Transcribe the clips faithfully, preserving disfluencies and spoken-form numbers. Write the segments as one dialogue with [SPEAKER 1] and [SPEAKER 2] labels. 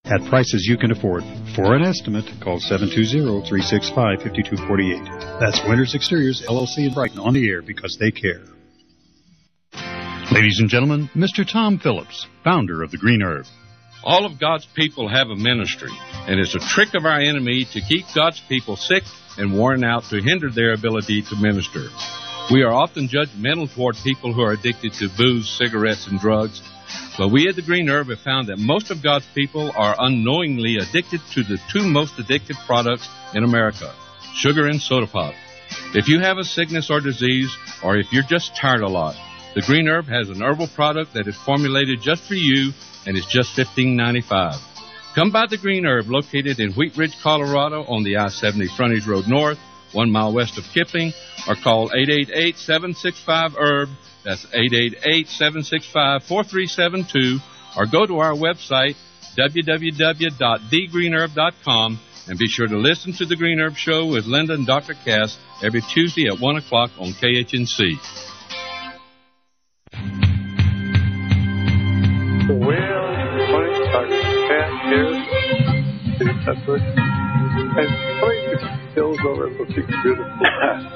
[SPEAKER 1] at prices you can afford. For an estimate, call seven two zero, three six five, five two four eight. That's Winters Exteriors, L L C in Brighton, on the air because they care. Ladies and gentlemen, Mister Tom Phillips, founder of the Green Herb.
[SPEAKER 2] All of God's people have a ministry, and it's a trick of our enemy to keep God's people sick and worn out to hinder their ability to minister. We are often judgmental toward people who are addicted to booze, cigarettes, and drugs. But we at the Green Herb have found that most of God's people are unknowingly addicted to the two most addictive products in America, sugar and soda pop. If you have a sickness or disease, or if you're just tired a lot, the Green Herb has an herbal product that is formulated just for you, and it's just fifteen ninety-five. Come by the Green Herb, located in Wheat Ridge, Colorado, on the I seventy Frontage Road North, one mile west of Kipling, or call eight eight eight, seven six five, herb. That's eight eight eight, seven six five, four three seven two, or go to our website, w w w dot the green herb dot com, and be sure to listen to The Green Herb Show with Linda and Doctor Cass every Tuesday at one o'clock on K H N C.
[SPEAKER 3] Well, morning, Doctor Cass here, and playing the hills over at looking beautiful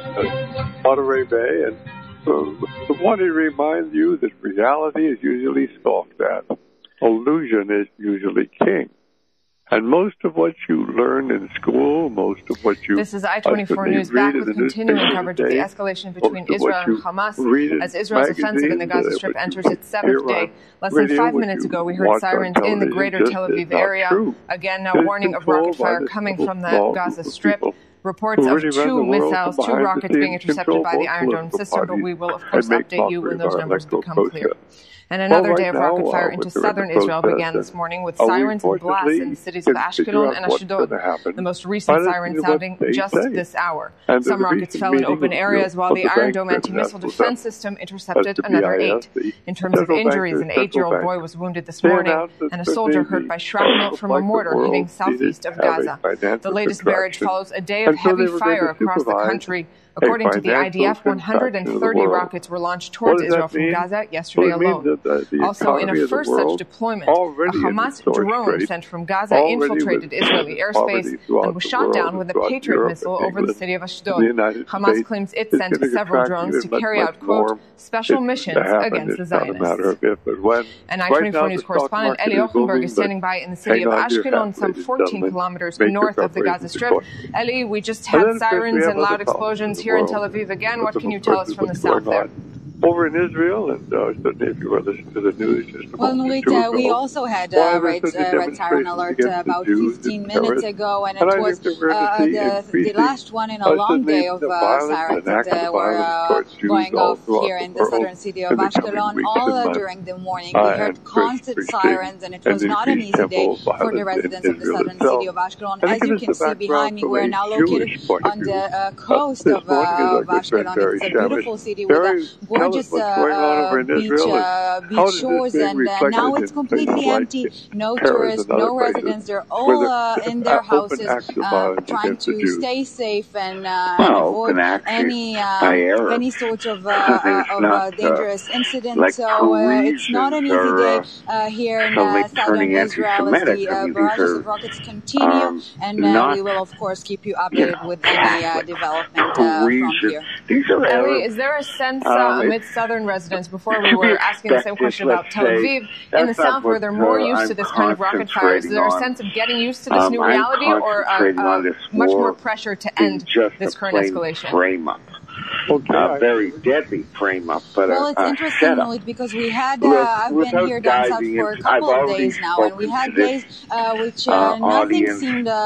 [SPEAKER 3] Monterey Bay, and I want to remind you that reality is usually scoffed at. Illusion is usually king. And most of what you learn in school, most of what you...
[SPEAKER 4] This is I twenty-four News, back with continuing coverage of the escalation between Israel and Hamas as Israel's offensive in the Gaza Strip enters its seventh day. Less than five minutes ago, we heard sirens in the greater Tel Aviv area. Again, now warning of rocket fire coming from the Gaza Strip. Reports of two missiles, two rockets being intercepted by the Iron Dome system, but we will, of course, update you when those numbers become clear. And another day of rocket fire into southern Israel began this morning with sirens and blasts in the cities of Ashkelon and Ashdod, the most recent siren sounding just this hour. Some rockets fell in open areas while the Iron Dome anti-missile defense system intercepted another eight. In terms of injuries, an eight-year-old boy was wounded this morning and a soldier hurt by shrapnel from a mortar hitting southeast of Gaza. The latest barrage follows a day of heavy fire across the country. According to the I D F, one hundred thirty rockets were launched towards Israel from Gaza yesterday alone. Also, in a first such deployment, a Hamas drone sent from Gaza infiltrated Israeli airspace and was shot down with a Patriot missile over the city of Ashdod. Hamas claims it sent several drones to carry out, quote, special missions against the Zionists. And I twenty-four News correspondent Eli Ochenberg is standing by in the city of Ashkelon, some fourteen kilometers north of the Gaza Strip. Eli, we just had sirens and loud explosions here in Tel Aviv again. What can you tell us from the south there?
[SPEAKER 3] Over in Israel, and uh, certainly if you were listening to the news just
[SPEAKER 5] Well, Nolita, we also had a uh, red, uh, red siren alert uh, about fifteen minutes ago, and it was uh, the, the last one in a long day of uh, sirens that uh, were uh, going off here in the southern city of Ashkelon all uh, during the morning. We heard constant sirens, and it was not an easy day for the residents of the southern city of Ashkelon. As you can see behind me, we're now located on the uh, coast of, uh, of Ashkelon. It's a beautiful city with a gorgeous Just uh, uh, beach, uh, beach shores, and uh, now it's completely empty. No tourists, no residents. They're all uh, in their houses, uh, trying to stay safe and uh, avoid any uh, any sort of, uh, of uh, dangerous incident. So uh, it's not an easy day uh, here in uh, southern Israel as the uh, barrages of rockets continue, and uh, we will of course keep you updated with any uh, development uh, from here.
[SPEAKER 4] Ellie, is there a sense uh, amidst southern residents, before we were asking the same question about Tel Aviv, in the south where they're more used to this kind of rocket fires, is there a sense of getting used to this new reality, or uh, uh, much more pressure to end this current escalation?
[SPEAKER 6] Frame up. Okay. Uh, very deadly frame up, but
[SPEAKER 5] well, it's
[SPEAKER 6] uh,
[SPEAKER 5] interesting, Lloyd, because we had uh, I've been here down south for a couple of days now, and we had days uh, which uh, uh, nothing seemed uh,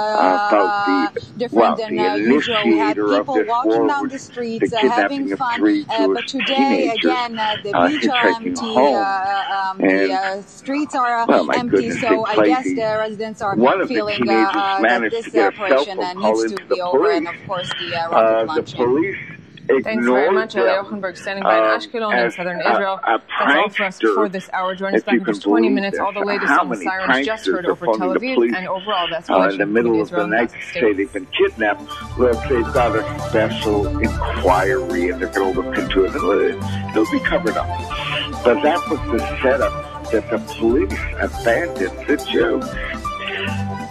[SPEAKER 5] uh, different well, than uh, usual. We had people walking down the streets, the uh, having fun, uh, but today again uh, the uh, beach are empty, uh, um, the uh, streets are uh, well, empty. So I guess the residents are feeling uh, uh, that this operation uh, needs to be over, and of course the uh, rocket launching.
[SPEAKER 4] Thanks very much, Eli Ochenberg, standing by in Ashkelon in southern Israel. That's all for us for this hour. Join us back in just twenty minutes. All the latest on the sirens just heard over Tel Aviv, and overall that's
[SPEAKER 6] uh, in the middle of the night, say they've been kidnapped. Well, they've got a special inquiry, and they're going to look into it, and it'll be covered up. But that was the setup that the police abandoned the Jews.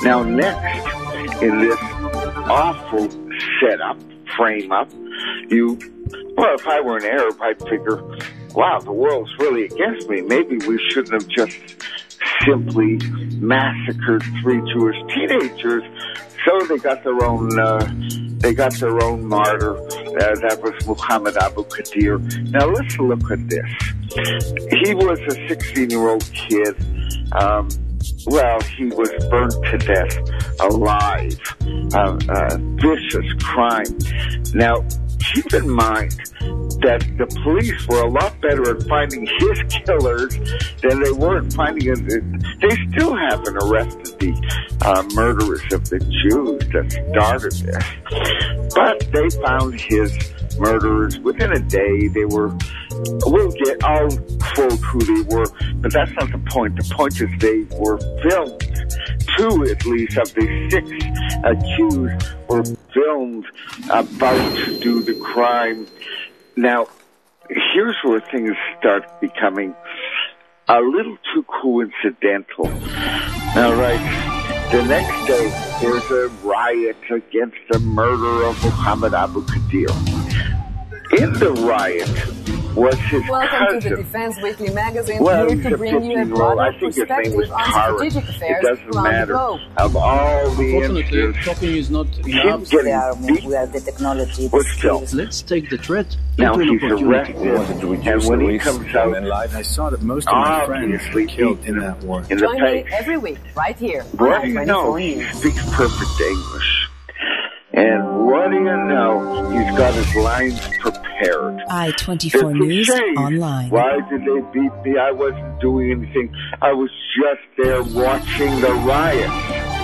[SPEAKER 6] Now, next, in this awful setup, frame up, you, well, if I were an Arab, I'd figure, wow, the world's really against me. Maybe we shouldn't have just simply massacred three Jewish teenagers. So they got their own, uh, they got their own martyr. Uh, that was Muhammad Abu Qadir. Now let's look at this. He was a sixteen-year-old kid. Um, well, he was burnt to death alive. Uh, uh, vicious crime. Now, keep in mind that the police were a lot better at finding his killers than they were at finding it. They still haven't arrested the uh, murderers of the Jews that started this. But they found his murderers within a day. They were, we'll get, I'll quote who they were, but that's not the point. The point is they were filmed. Two, at least, of the six accused were filmed about to do the crime. Now, here's where things start becoming a little too coincidental. All right, the next day, there's a riot against the murder of Muhammad Abu Qadir. In the riot was his
[SPEAKER 7] Welcome
[SPEAKER 6] cousin.
[SPEAKER 7] to the Defense Weekly magazine,
[SPEAKER 6] well,
[SPEAKER 7] here to bring you a broader perspective on strategic affairs
[SPEAKER 6] it doesn't
[SPEAKER 7] around
[SPEAKER 6] matter.
[SPEAKER 7] the globe.
[SPEAKER 6] Of all the
[SPEAKER 8] Unfortunately, talking is not enough.
[SPEAKER 6] We are, we
[SPEAKER 9] have the technology.
[SPEAKER 8] Let's take the threat
[SPEAKER 6] now
[SPEAKER 8] into
[SPEAKER 6] he's
[SPEAKER 8] an opportunity.
[SPEAKER 6] arrested, and when he comes out,
[SPEAKER 10] I saw that most of my friends were killed in that war.
[SPEAKER 6] In
[SPEAKER 7] Join
[SPEAKER 6] the
[SPEAKER 7] me every week, right here.
[SPEAKER 6] What do you know? He speaks perfect English. And what do you know? He's got his lines prepared.
[SPEAKER 11] I twenty-four News online.
[SPEAKER 6] Why did they beat me? I wasn't doing anything. I was just there watching the riot.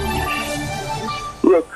[SPEAKER 6] Look,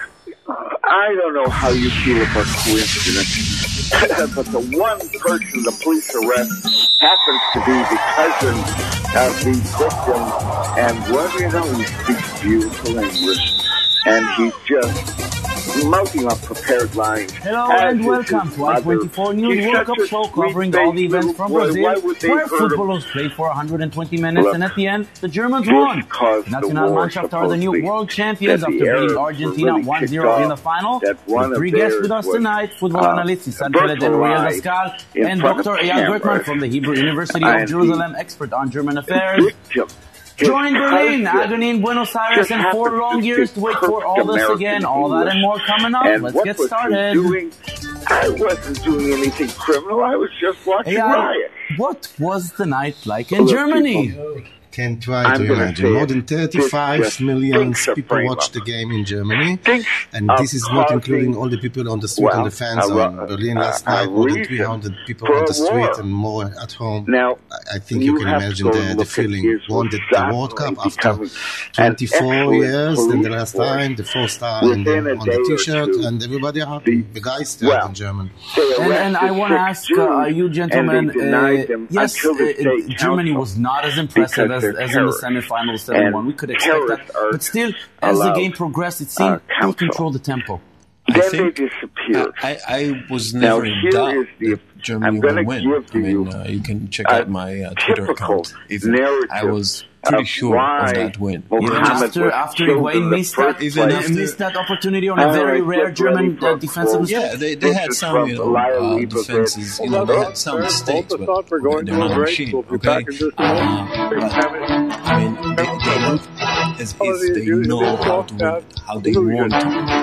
[SPEAKER 6] I don't know how you feel about coincidence, but the one person the police arrest happens to be the cousin of the victim. And what do you know? He speaks beautiful English. And he's just mouthing up prepared lines.
[SPEAKER 12] Hello and welcome to I twenty-four News World Cup show covering all the events from Brazil, where footballers played for one hundred twenty minutes, Look, and at the end, the Germans won. Nationalmannschaft are the new world champions after beating Argentina one zero in the final. With three guests with us tonight, football uh, analyst Isan Peled and Uriel Dascal, and Doctor Eyal Gertman from the Hebrew University of Jerusalem, expert on German affairs. Join Berlin, agony in Buenos Aires, and four long years to wait for all this again. All that and more coming up.
[SPEAKER 6] And
[SPEAKER 12] Let's get started.
[SPEAKER 6] Doing? I wasn't doing anything criminal. I was just watching
[SPEAKER 12] yeah,
[SPEAKER 6] riot.
[SPEAKER 12] What was the night like in Germany?
[SPEAKER 13] Can try to imagine. More than thirty-five million people watched the game in Germany, and this is not including all the people on the street well, and the fans uh, on Berlin last uh, night. More than three hundred people on the street and more at home.
[SPEAKER 6] Now,
[SPEAKER 13] I think you, you can imagine the, the feeling. Won the, the World Cup after twenty-four years, and the last time, the four star on the, on the T-shirt, and everybody happy. The guys there well, in German.
[SPEAKER 12] And, and I want to ask uh, you gentlemen, uh, yes, uh, Germany was not as impressive as As, as in the semifinals, seven one. We could expect that. But still, as the game progressed, it seemed uh, to control the tempo.
[SPEAKER 6] I then think, they disappeared.
[SPEAKER 10] I, I was never
[SPEAKER 6] now,
[SPEAKER 10] in doubt
[SPEAKER 6] the,
[SPEAKER 10] that Germany would win. I mean, uh, you can check out my uh, Twitter account. Even I was pretty sure of that win.
[SPEAKER 12] Even after after Higuain missed that, even after, missed that opportunity on a very rare German uh, defensive mistake.
[SPEAKER 10] Yeah, they, they had some you know, uh, defenses. You know, they had some mistakes, but okay, they're not a machine. Okay, uh, but, I mean, they, they look as if they know how to win, how they want to win.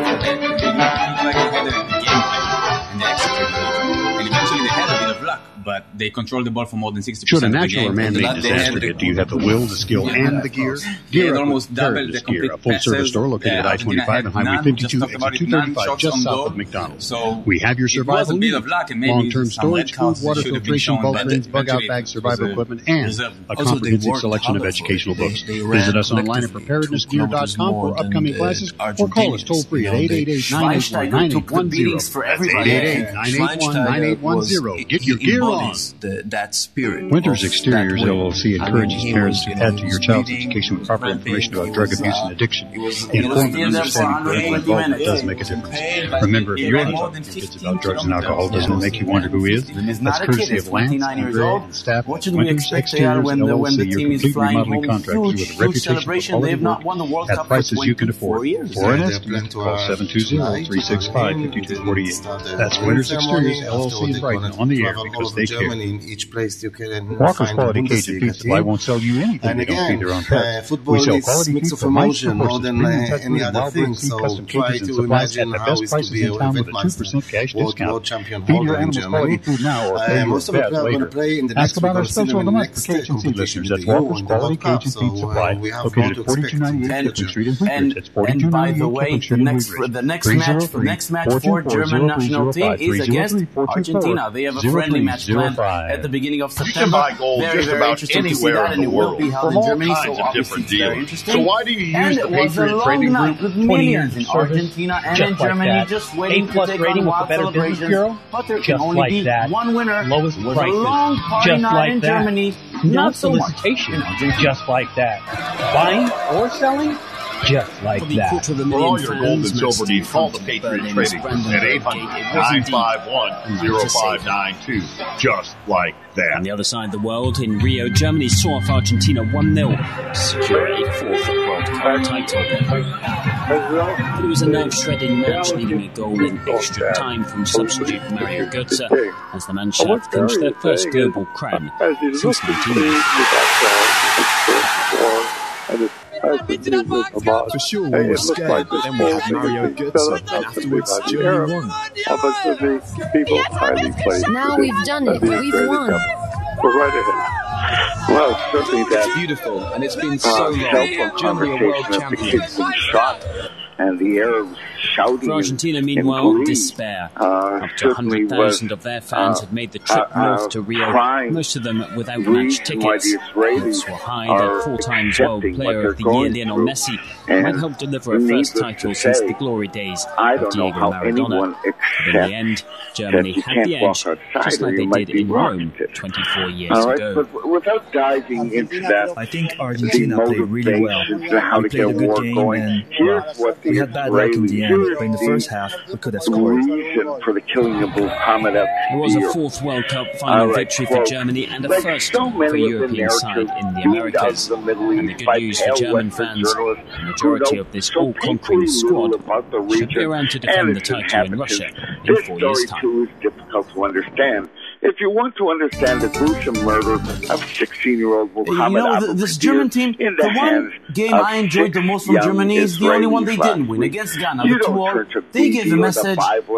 [SPEAKER 14] Like they had a game plan and they executed it, and eventually they had a bit of luck. But they control the ball for more than sixty percent
[SPEAKER 1] of the game.
[SPEAKER 14] Should
[SPEAKER 1] a natural or man-made disaster hit, do you have the will, the skill, yeah, and the gear?
[SPEAKER 14] They had almost double the complete
[SPEAKER 1] gear, a full-service store located at I twenty-five and Highway fifty-two, exit two thirty-five, just south of McDonald's.
[SPEAKER 14] So
[SPEAKER 1] we have your survival
[SPEAKER 14] needs, long-term
[SPEAKER 1] storage, food, water filtration, bulk bins, bug-out bags, survival equipment, and a comprehensive selection of educational books. Visit us online at preparedness gear dot com for upcoming classes, or call us toll-free at eight eight eight, nine eight one, nine eight one zero.
[SPEAKER 12] For everybody.
[SPEAKER 1] eight eight eight, nine eight one, nine eight one zero. Get your
[SPEAKER 10] embodies the, that spirit.
[SPEAKER 1] Winters Exteriors L L C encourages parents to add to your child's education with proper information about drug abuse and addiction. Informed and understanding parental involvement does make a difference. Remember, if you're talking to kids about drugs and alcohol, doesn't it make you wonder who is? That's courtesy of Lance and Greg and staff.
[SPEAKER 12] What should we expect there when the, when the team is flying home huge, huge celebration? They have not won the World Cup for twenty-four years.
[SPEAKER 1] For an estimate, call seven two zero, three six five, five two four eight. That's Winters Exteriors L L C in Brighton on the air because they care.
[SPEAKER 13] In each place you can
[SPEAKER 1] Walker's Quality Cajun Pizza Supply won't sell you anything they don't feed their own pets.
[SPEAKER 13] Football we sell quality mix of emotion more than any other thing, so try to imagine how it could be a Vetmaster World Champion holder in Germany. Most of the players are going to play in the next week or in the next competition to the Euro in the World Cup, so we have more to expect.
[SPEAKER 12] And, and by the way, the next the next match the next match for German national team is against Argentina. They have a friendly match planned at the beginning of September. Very, very interesting to see that, and it will be held in Germany, so obviously it's very interesting.
[SPEAKER 9] So why do you use the Patriot Trading Group?
[SPEAKER 12] With millions in Argentina and in Germany just waiting to take on wild celebrations, but there can only be one winner.
[SPEAKER 15] Lowest
[SPEAKER 12] was a long party night in Germany.
[SPEAKER 15] Not solicitation, just like that. Buying or selling, just like that.
[SPEAKER 9] For all your gold and silver needs, call the Patriot Trading Group at eight hundred, nine five one, zero five nine two. Just like that.
[SPEAKER 16] On the other side of the world, in Rio, Germany saw off Argentina one nil to secure a fourth World Cup title. But it was a nerve-shredding match, needing a goal in extra time from substitute Mario Götze as the Mannschaft clinched their first global crown since nineteen eighty.
[SPEAKER 9] For sure, we were scared, but then we had Mario Götze, and afterwards, Germany won.
[SPEAKER 4] Now we've done it. We've won.
[SPEAKER 3] We're right ahead. Well, certainly that's
[SPEAKER 10] it's beautiful, and it's been so uh, long. Germany are world champions.
[SPEAKER 6] And the Arabs shouting.
[SPEAKER 16] For Argentina, meanwhile, despair.
[SPEAKER 6] Uh,
[SPEAKER 16] Up to one hundred thousand of their fans uh, had made the trip uh, north to Rio, most of them without match tickets. Hopes were high that four-times World Player of the Year Lionel Messi might help deliver a first title since the glory days of Diego Maradona. But in the end, Germany had the edge, just like they did in Rome twenty-four years
[SPEAKER 6] right,
[SPEAKER 16] ago.
[SPEAKER 6] But without diving into that,
[SPEAKER 17] I think Argentina played really well. We played a good game, going. and well, we had bad luck in the end, but in the first half, we could have scored.
[SPEAKER 6] For the killing of Muhammad
[SPEAKER 16] it was a fourth World Cup final right, victory for Germany and a like first so for a European side in the Americas. The and the good news for German fans, the majority of this all-conquering squad should be around to defend the title in Russia in four years' time.
[SPEAKER 6] It's difficult to understand. If you want to understand the gruesome murder of sixteen-year-old Muhammad
[SPEAKER 12] You know, the, this German team, the one game I enjoyed the most from Germany is the only one they didn't win, against Ghana, the two all. They gave a message,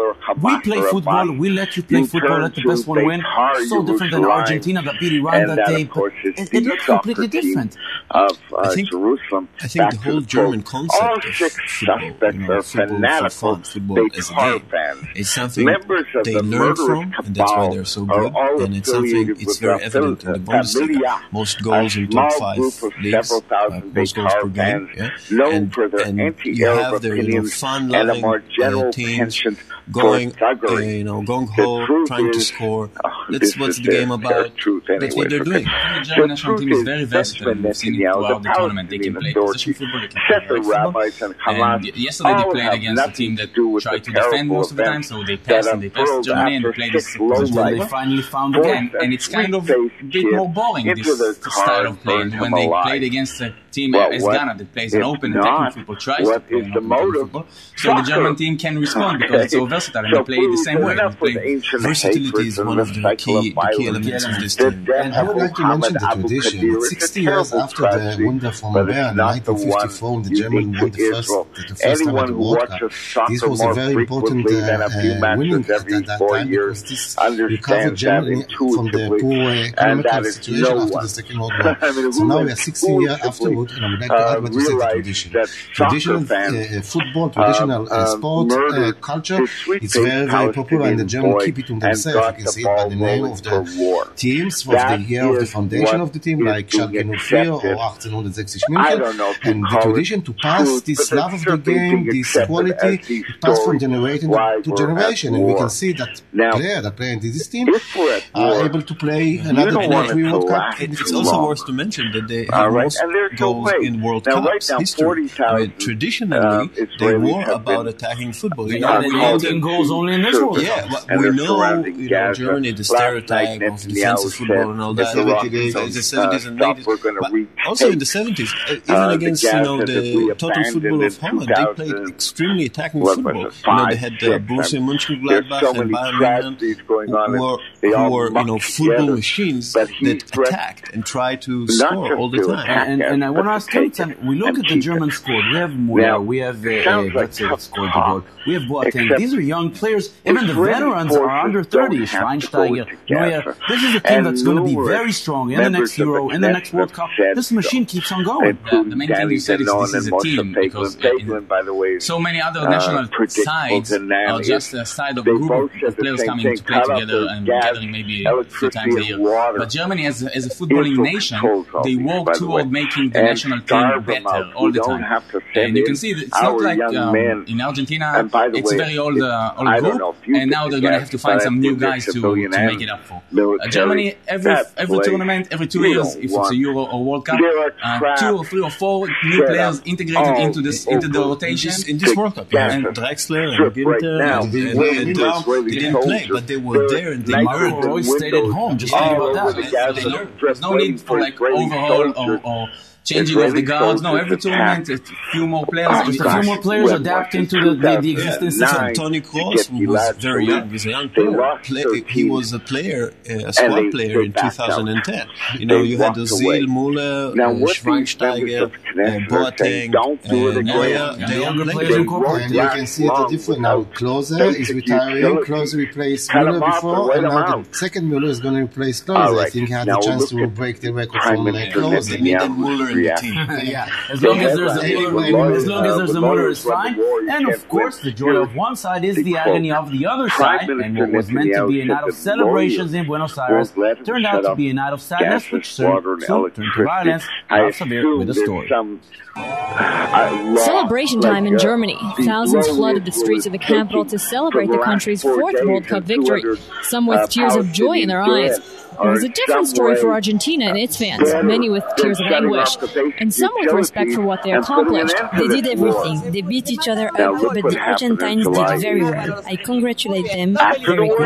[SPEAKER 12] we play football, we let you play football, let the best one win. So different than Argentina that beat Iran that day, but it, it looked completely different.
[SPEAKER 6] Of, uh,
[SPEAKER 10] I think,
[SPEAKER 6] Jerusalem,
[SPEAKER 10] I think the whole German concept
[SPEAKER 6] all
[SPEAKER 10] of
[SPEAKER 6] six
[SPEAKER 10] football,
[SPEAKER 6] suspects
[SPEAKER 10] you know,
[SPEAKER 6] are
[SPEAKER 10] football
[SPEAKER 6] fanatical,
[SPEAKER 10] for fun, football as a game,
[SPEAKER 6] fans.
[SPEAKER 10] is something
[SPEAKER 6] Members of
[SPEAKER 10] they
[SPEAKER 6] the
[SPEAKER 10] learn from,
[SPEAKER 6] cabal
[SPEAKER 10] and that's why they're so good, and it's something, it's very evident in the Bundesliga. Most goals in top five leagues, uh, most goals per game, yeah? and, and you have their you know, fun-loving uh, teams going, uh, you know, gung-ho, trying to score. That's what's the game about. That's what they're doing.
[SPEAKER 14] The German national team is very versatile. We've seen it throughout the tournament. They can play position football, they can play direct football. And yesterday they played against a team that tried to defend most of the time, so they passed and they passed Germany and they played this position.
[SPEAKER 12] They finally found again,
[SPEAKER 14] and it's kind of a bit more balling, this style of play. And when they played against a team as Ghana that plays an open attacking football, tries to play an open football, so the German team can respond because it's so versatile and they play the same way.
[SPEAKER 10] Versatility is one of the key, the key elements of this team.
[SPEAKER 13] And I would like to mention the tradition. sixty years after the Wunder from Bern in nineteen fifty-four, the German won the first, the first time at the World Cup. This was a very important uh, uh, winning at that time because this recovered Germany from the poor economical situation after the Second World War. So now we are sixteen years afterwards, and back to uh, what you said, the tradition. Traditional uh, football, traditional uh, uh, sport uh, culture, it's very, very popular, and the Germans keep it to themselves. You can see it by the name of the teams, of the year of the foundation of the team, like Schalke null vier or eighteen sixty München. And the tradition to pass this love of the game, this quality, it passed from generation to generation. And we can see that players that play in this team are able to play another twenty-three World Cup.
[SPEAKER 10] It's also worth to mention that they have most goals in World Cups history. I mean, traditionally, they were about attacking football.
[SPEAKER 12] You know, they getting goals only in this World Cup.
[SPEAKER 10] Yeah, but we know, you know, Germany, the stereotype of defensive football and all that. The seventies and eighties, but also in the seventies, even against, you know, the total football of Holland, they played extremely attacking football. You know, they had uh, Borussia Mönchengladbach and Bayern Munich, who were, who were, you know, football machines that attacked and tried to score all the time.
[SPEAKER 12] And, and I want to ask you, we look at the German squad. We have Müller, we have uh, let's say scored the goal. We have Boateng. These are young players. Even the veterans are under thirty. Schweinsteiger, Neuer. This is a team that's going to be very strong in the next Euro, in the next World Cup. This machine keeps on going.
[SPEAKER 14] Yeah, the main thing you said is this is a team, because uh, so many other national sides are just a side of a group of players coming to play together and gathering maybe a few times a year. But Germany, as a, as a footballing nation, they work toward making the national team better all the time. And you can see that it's not like um, in Argentina, it's a very old, uh, old group, and now they're going to have to find some new guys to, to make it up for. Uh, Germany, every every tournament, every two years, if it's a Euro or World Cup, uh, two or three or four new players integrated into this into the rotation.
[SPEAKER 10] In this World Cup, yeah. And Drexler and Ginter and, and, and Daum, they didn't play, but they were there and they learned.
[SPEAKER 12] Royce stayed at home. Just think about that.
[SPEAKER 14] There's no need for like overhaul or, or changing of the guards. No, every tournament, a few more players.
[SPEAKER 12] Just a few more players adapting to the, the, the existing system.
[SPEAKER 10] Tony Kroos, who was very young, he's a young player. Play, he was a player, a squad player in two thousand ten. You know, you had Ozil, Müller, uh, Schweinsteiger, uh, Boateng, uh, Neuer.
[SPEAKER 12] The younger players incorporated.
[SPEAKER 13] And you can see it different now. Klose is retiring. Klose replaced Müller before, and now the second Müller is going to replace Klose. I think he had the chance to break the record from Klose.
[SPEAKER 10] They needed Müller in the team.
[SPEAKER 12] Yeah, as long as there's a Müller, as long as there's a Müller, is fine. And of course, the joy of one side is the agony of the other side. And what was meant to be a night of celebrations in Buenos Aires turned out to be a night of sadness, which soon turned to violence. Elsevier with a story.
[SPEAKER 18] Celebration time in Germany. Thousands flooded the streets of the capital to celebrate the country's fourth World Cup victory, some with tears of joy in their eyes. It was a different story for Argentina and its fans, many with tears of anguish, and some with respect for what they accomplished.
[SPEAKER 19] They did everything. They beat each other up, but the Argentines did very well. I congratulate them. Very good.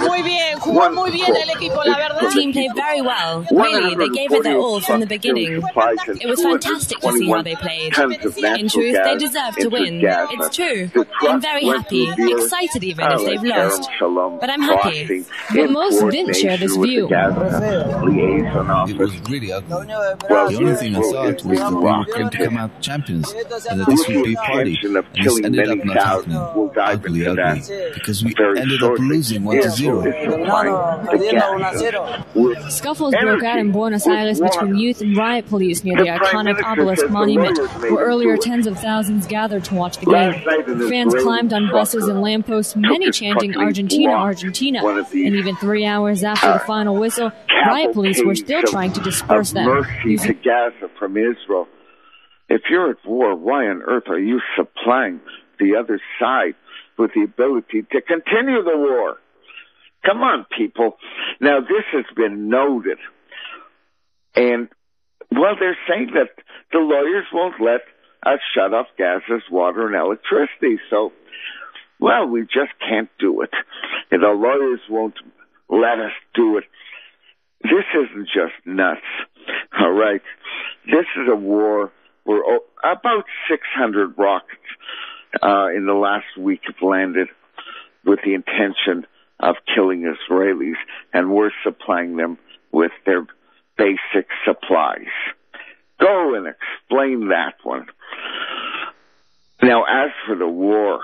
[SPEAKER 18] The team played very well. Really, they gave it their all from the beginning. It was fantastic to see how they played. In truth, they deserve to win. It's true. I'm very happy, excited even if they've lost. But I'm happy. But most didn't share this view.
[SPEAKER 10] It was really ugly. The only thing I thought was that we were going to come out champions and that this would be a party. And this ended up not happening. Ugly, ugly. Because we ended up losing one to zero.
[SPEAKER 18] Scuffles broke out in Buenos Aires between youth and riot police near the iconic obelisk monument, where earlier tens of thousands gathered to watch the game. Fans climbed on buses and lampposts, many chanting Argentina, Argentina. And even three hours after the final whistle, riot police were still trying to disperse them.
[SPEAKER 6] Mercy to Gaza from Israel. If you're at war, why on earth are you supplying the other side with the ability to continue the war? Come on, people. Now, this has been noted. And, well, they're saying that the lawyers won't let us shut off Gaza's water and electricity. So, well, we just can't do it. And the lawyers won't let us do it. This isn't just nuts, all right? This is a war where oh, about six hundred rockets uh, in the last week have landed with the intention of killing Israelis, and we're supplying them with their basic supplies. Go and explain that one. Now, as for the war,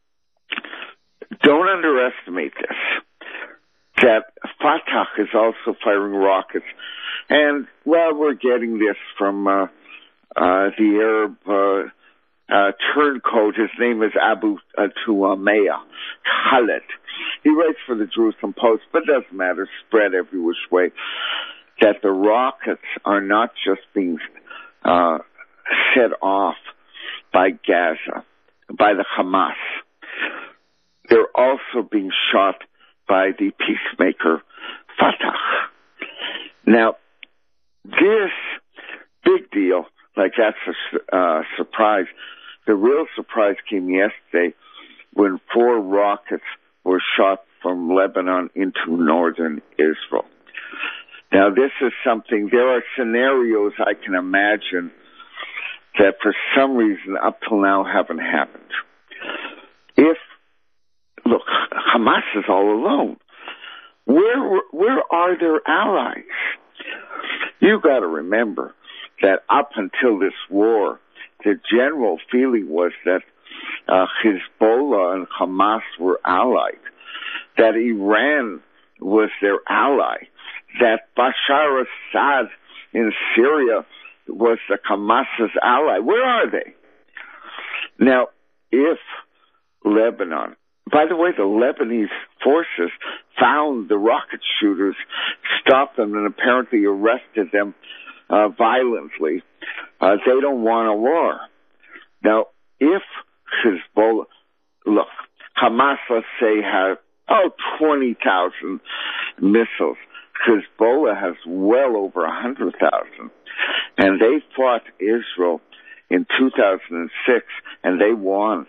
[SPEAKER 6] don't underestimate this. That Fatah is also firing rockets. And, well, we're getting this from uh, uh, the Arab uh, uh, turncoat. His name is Abu uh, Tuamea Khaled. He writes for the Jerusalem Post, but it doesn't matter, spread every which way, that the rockets are not just being uh, set off by Gaza, by the Hamas. They're also being shot by the peacemaker Fatah. Now, this big deal, like that's a uh, surprise. The real surprise came yesterday when four rockets were shot from Lebanon into northern Israel. Now, this is something, there are scenarios I can imagine that for some reason up till now haven't happened. If, look, Hamas is all alone. Where, where are their allies? You got to remember that up until this war, the general feeling was that uh, Hezbollah and Hamas were allied, that Iran was their ally, that Bashar Assad in Syria was the Hamas's ally. Where are they? Now, if Lebanon, by the way, the Lebanese forces found the rocket shooters, stopped them, and apparently arrested them uh, violently. Uh, they don't want a war. Now, if Hezbollah, look, Hamas, let's say, has, oh, twenty thousand missiles. Hezbollah has well over one hundred thousand. And they fought Israel in two thousand six, and they won.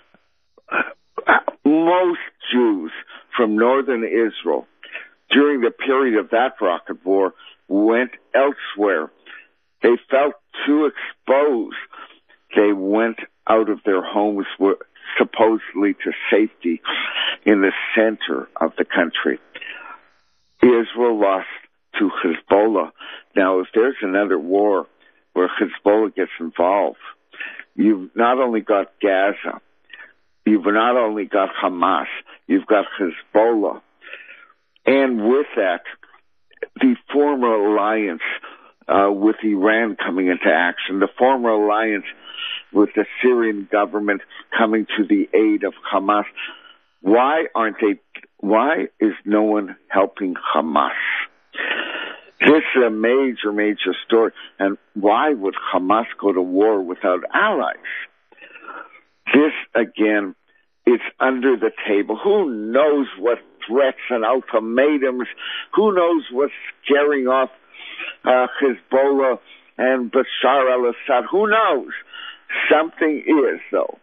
[SPEAKER 6] Most Jews from northern Israel during the period of that rocket war went elsewhere. They felt too exposed. They went out of their homes, supposedly to safety in the center of the country. Israel lost to Hezbollah. Now, if there's another war where Hezbollah gets involved, you've not only got Gaza, you've not only got Hamas, you've got Hezbollah. And with that, the former alliance uh, with Iran coming into action, the former alliance with the Syrian government coming to the aid of Hamas. Why aren't they, why is no one helping Hamas? This is a major, major story. And why would Hamas go to war without allies? This, again, it's under the table. Who knows what threats and ultimatums, who knows what's scaring off uh, Hezbollah and Bashar al-Assad? Who knows? Something is, though.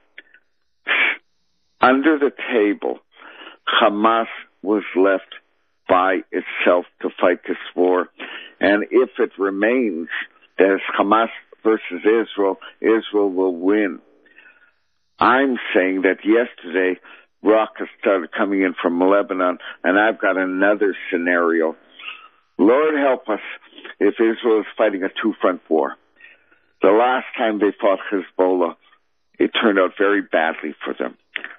[SPEAKER 6] Under the table, Hamas was left by itself to fight this war. And if it remains that it's Hamas versus Israel, Israel will win. I'm saying that yesterday rockets started coming in from Lebanon, and I've got another scenario. Lord help us if Israel is fighting a two-front war. The last time they fought Hezbollah, it turned out very badly for them.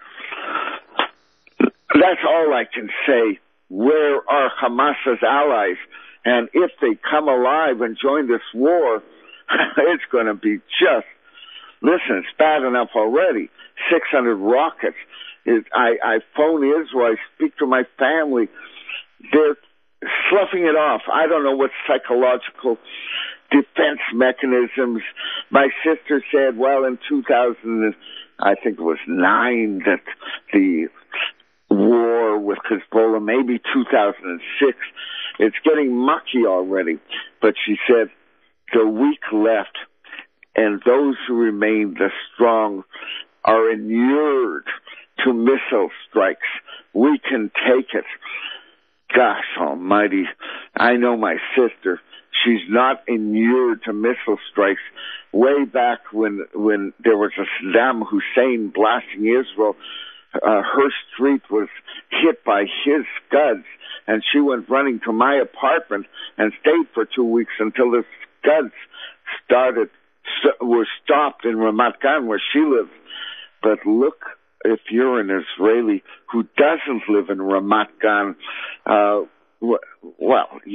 [SPEAKER 6] That's all I can say. Where are Hamas's allies? And if they come alive and join this war, it's going to be just, listen, it's bad enough already. six hundred rockets. It, I, I phone Israel. I speak to my family. They're sloughing it off. I don't know what psychological defense mechanisms. My sister said, well, in two thousand, I think it was nine, that the war with Hezbollah, maybe two thousand six, it's getting mucky already. But she said, the weak left and those who remain, the strong, are inured to missile strikes. We can take it. Gosh almighty, I know my sister. She's not inured to missile strikes. Way back when when there was a Saddam Hussein blasting Israel, uh, her street was hit by his Scuds, and she went running to my apartment and stayed for two weeks until the Scuds started were stopped in Ramat Gan, where she lives. But look, if you're an Israeli who doesn't live in Ramat Gan, uh, well, you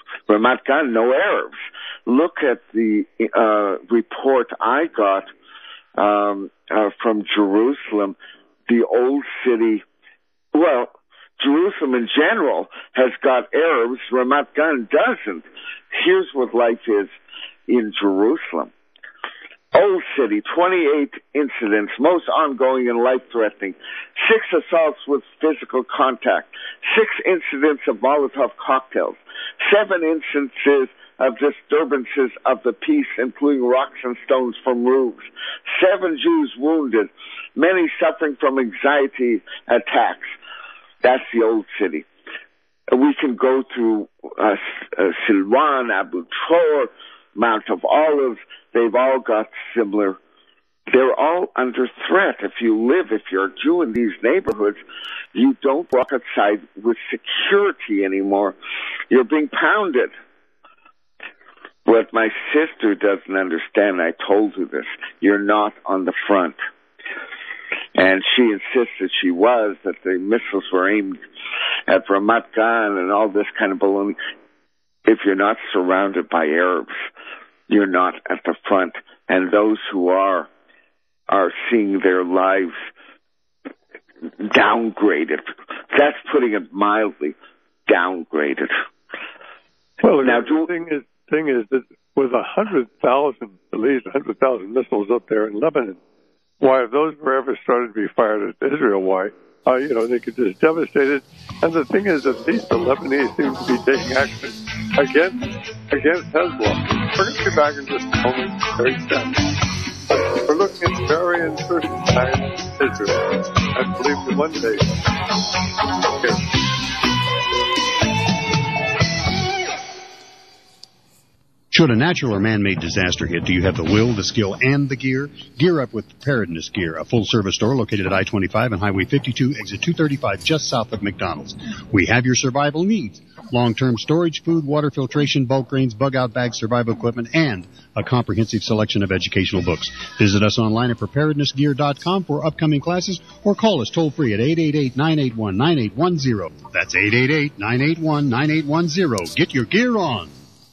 [SPEAKER 6] Ramat Gan, no Arabs. Look at the uh, report I got um, uh, from Jerusalem, the old city. Well, Jerusalem in general has got Arabs. Ramat Gan doesn't. Here's what life is in Jerusalem. Old city, twenty-eight incidents, most ongoing and life-threatening. Six assaults with physical contact. Six incidents of Molotov cocktails. Seven instances of disturbances of the peace, including rocks and stones from roofs. Seven Jews wounded. Many suffering from anxiety attacks. That's the old city. We can go through uh, uh, Silwan, Abu Tor, Mount of Olives. They've all got similar. They're all under threat. If you live, if you're a Jew in these neighborhoods, you don't walk outside with security anymore. You're being pounded. What my sister doesn't understand, I told her this, you're not on the front. And she insisted she was, that the missiles were aimed at Ramat Gan and all this kind of baloney. If you're not surrounded by Arabs, you're not at the front. And those who are, are seeing their lives downgraded. That's putting it mildly, downgraded.
[SPEAKER 3] Well, now, the thing is, thing is that with a hundred thousand, at least a hundred thousand missiles up there in Lebanon, why, if those were ever started to be fired at Israel, why, uh, you know, they could just devastate it. And the thing is, at least the Lebanese seem to be taking action against, against Hezbollah. We're going to be back in just a moment, very soon. We're looking at very uncertain times in Israel. I believe that one day. Okay.
[SPEAKER 1] Should a natural or man-made disaster hit, do you have the will, the skill, and the gear? Gear up with Preparedness Gear, a full-service store located at I twenty-five and Highway fifty-two, exit two thirty-five, just south of McDonald's. We have your survival needs. Long-term storage, food, water filtration, bulk grains, bug-out bags, survival equipment, and a comprehensive selection of educational books. Visit us online at preparedness gear dot com for upcoming classes or call us toll-free at eight eight eight, nine eight one, nine eight one zero. That's eight eight eight, nine eight one, nine eight one zero. Get your gear on.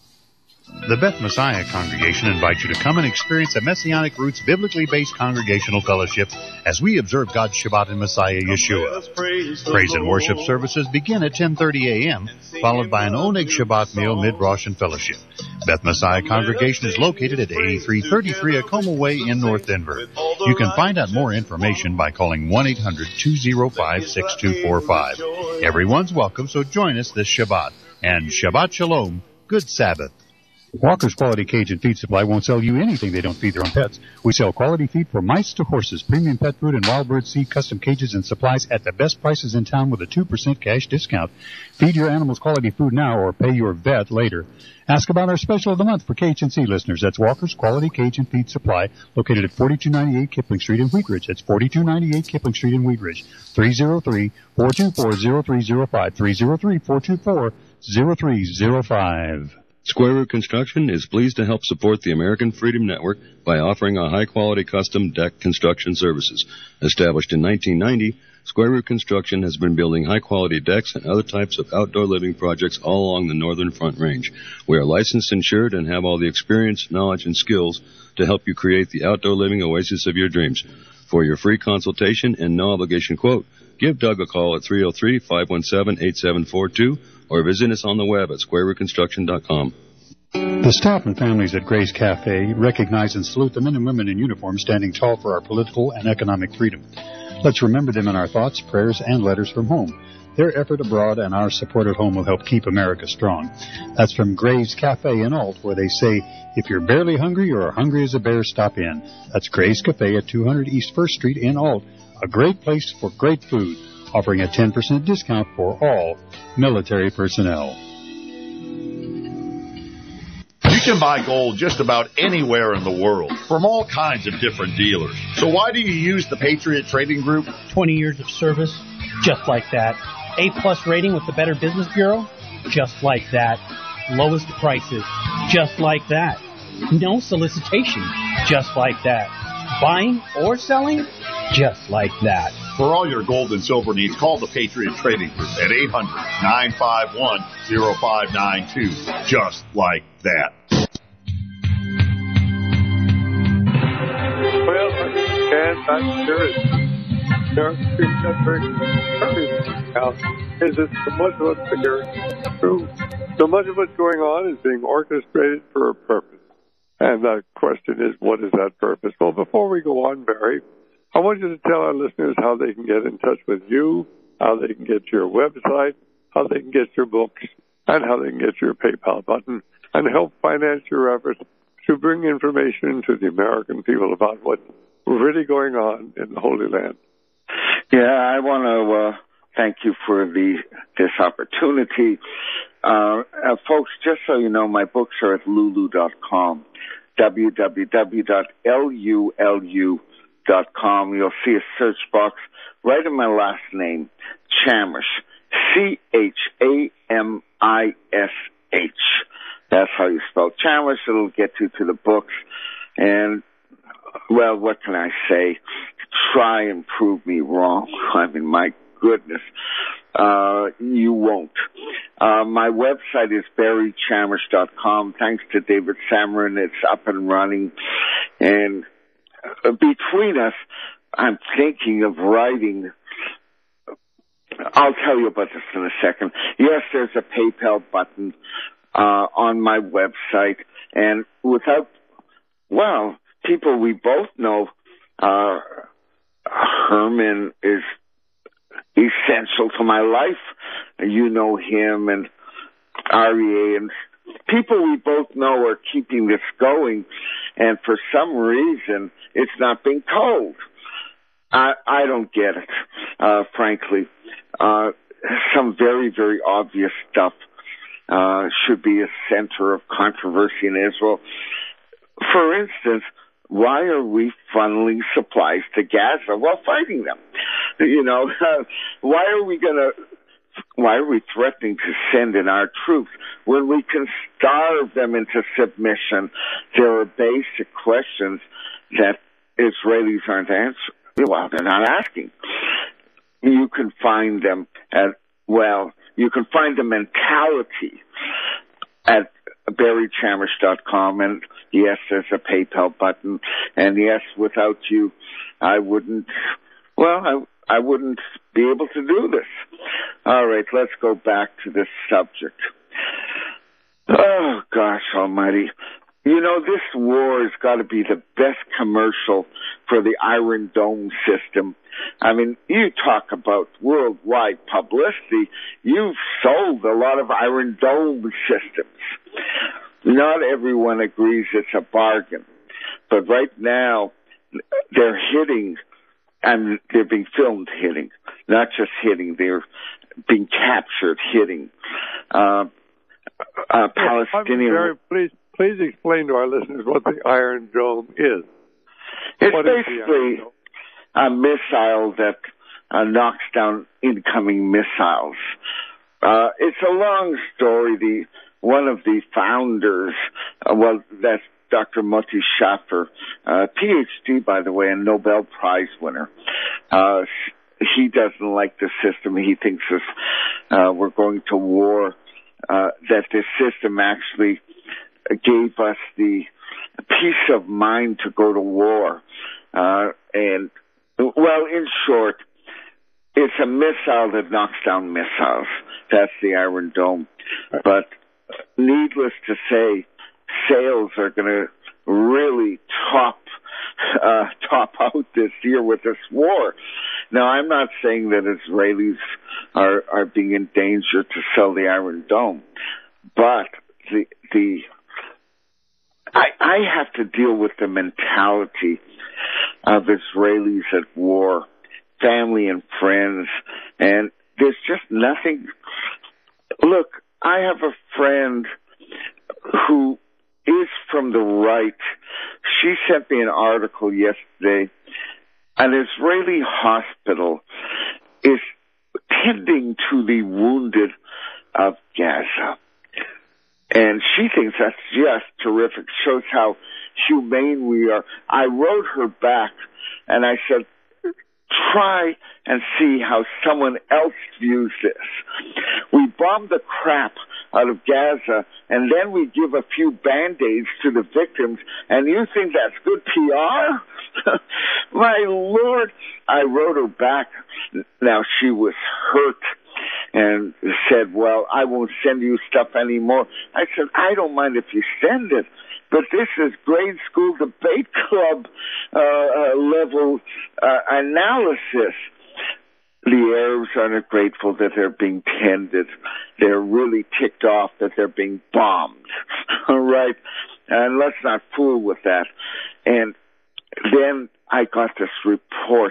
[SPEAKER 1] The Beth Messiah Congregation invites you to come and experience a Messianic Roots biblically based congregational fellowship as we observe God's Shabbat in Messiah Yeshua. Praise and worship services begin at ten thirty a.m., followed by an Oneg Shabbat meal mid-Rosh and fellowship. Beth Messiah Congregation is located at eighty-three thirty-three Acoma Way in North Denver. You can find out more information by calling one eight hundred, two oh five, six two four five. Everyone's welcome, so join us this Shabbat. And Shabbat Shalom, good Sabbath. Walker's Quality Cajun Feed Supply won't sell you anything they don't feed their own pets. We sell quality feed from mice to horses, premium pet food, and wild bird seed, custom cages and supplies at the best prices in town with a two percent cash discount. Feed your animals quality food now or pay your vet later. Ask about our special of the month for K H N C listeners. That's Walker's Quality Cajun Feed Supply, located at forty-two ninety-eight Kipling Street in Wheat Ridge. That's forty-two ninety-eight Kipling Street in Wheat Ridge. three oh three, four two four, oh three oh five. three oh three, four two four, oh three oh five.
[SPEAKER 20] Square Root Construction is pleased to help support the American Freedom Network by offering a high-quality custom deck construction services. Established in nineteen ninety, Square Root Construction has been building high-quality decks and other types of outdoor living projects all along the Northern Front Range. We are licensed, insured, and have all the experience, knowledge, and skills to help you create the outdoor living oasis of your dreams. For your free consultation and no-obligation quote, give Doug a call at three oh three, five one seven, eight seven four two or visit us on the web at square root construction dot com.
[SPEAKER 1] The staff and families at Gray's Cafe recognize and salute the men and women in uniform standing tall for our political and economic freedom. Let's remember them in our thoughts, prayers, and letters from home. Their effort abroad and our support at home will help keep America strong. That's from Gray's Cafe in Alt, where they say, if you're barely hungry or hungry as a bear, stop in. That's Gray's Cafe at two hundred East first Street in Alt, a great place for great food, offering a ten percent discount for all military personnel.
[SPEAKER 9] You can buy gold just about anywhere in the world from all kinds of different dealers. So why do you use the Patriot Trading Group?
[SPEAKER 15] twenty years of service, just like that. A-plus rating with the Better Business Bureau, just like that. Lowest prices, just like that. No solicitation, just like that. Buying or selling, just like that.
[SPEAKER 9] For all your gold and silver needs, call the Patriot Trading Group at eight hundred, nine five one, oh five nine two. Just like that.
[SPEAKER 3] Well, and I'm sure it's very now is it so much of what's true? So much of what's going on is being orchestrated for a purpose. And the question is, what is that purpose? Well, before we go on, Barry, I want you to tell our listeners how they can get in touch with you, how they can get your website, how they can get your books, and how they can get your PayPal button, and help finance your efforts to bring information to the American people about what's really going on in the Holy Land.
[SPEAKER 6] Yeah, I want to uh, thank you for the this opportunity. Uh, uh, folks, just so you know, my books are at lulu dot com, w w w dot lulu dot com. You'll see a search box right in my last name, Chamish, C H A M I S H. That's how you spell Chamish. It'll get you to the books. And, well, what can I say? Try and prove me wrong. I mean, my goodness. Uh, you won't. Uh, my website is barry chamish dot com. Thanks to David Samarin, it's up and running. And uh, between us, I'm thinking of writing. I'll tell you about this in a second. Yes, there's a PayPal button uh, on my website. And without, well, people we both know, uh, Herman is essential to my life. You know him and R E A and people we both know are keeping this going, and for some reason it's not being told. I, I don't get it, uh, frankly. Uh, some very, very obvious stuff uh, should be a center of controversy in Israel. For instance, why are we funneling supplies to Gaza while fighting them? You know, uh, why are we going to, why are we threatening to send in our troops when we can starve them into submission? There are basic questions that Israelis aren't answering. Well, they're not asking. You can find them at, well, you can find the mentality at barry chamish dot com, and yes, there's a PayPal button, and yes, without you, I wouldn't, well, I, I wouldn't be able to do this. All right, let's go back to this subject. Oh, gosh almighty. You know, this war has got to be the best commercial for the Iron Dome system. I mean, you talk about worldwide publicity. You've sold a lot of Iron Dome systems. Not everyone agrees it's a bargain. But right now, they're hitting, and they're being filmed hitting. Not just hitting, they're being captured hitting. Uh, uh, Palestinian...
[SPEAKER 3] Very, please, please explain to our listeners what the Iron Dome is.
[SPEAKER 6] It's
[SPEAKER 3] what
[SPEAKER 6] basically a missile that uh, knocks down incoming missiles. Uh, it's a long story. The one of the founders, uh, well, that's Doctor Moti Schaffer, uh, P H D, by the way, and Nobel Prize winner. Uh, he doesn't like the system. He thinks this, uh, we're going to war, uh, that this system actually gave us the peace of mind to go to war. Uh, and, well, in short, it's a missile that knocks down missiles. That's the Iron Dome. But needless to say, sales are going to really top, uh, top out this year with this war. Now, I'm not saying that Israelis are, are being endangered to sell the Iron Dome, but the, the, I, I have to deal with the mentality of Israelis at war, family and friends, and there's just nothing. Look, I have a friend who is from the right. She sent me an article yesterday. An Israeli hospital is tending to the wounded of Gaza. And she thinks that's just terrific. Shows how humane we are. I wrote her back and I said, try and see how someone else views this. We bomb the crap out of Gaza, and then we give a few Band-Aids to the victims, and you think that's good P R? My Lord, I wrote her back. Now, she was hurt and said, well, I won't send you stuff anymore. I said, I don't mind if you send it, but this is grade school debate club uh, uh, level uh, analysis. The Arabs aren't grateful that they're being tended. They're really ticked off that they're being bombed. All right? And let's not fool with that. And then I got this report.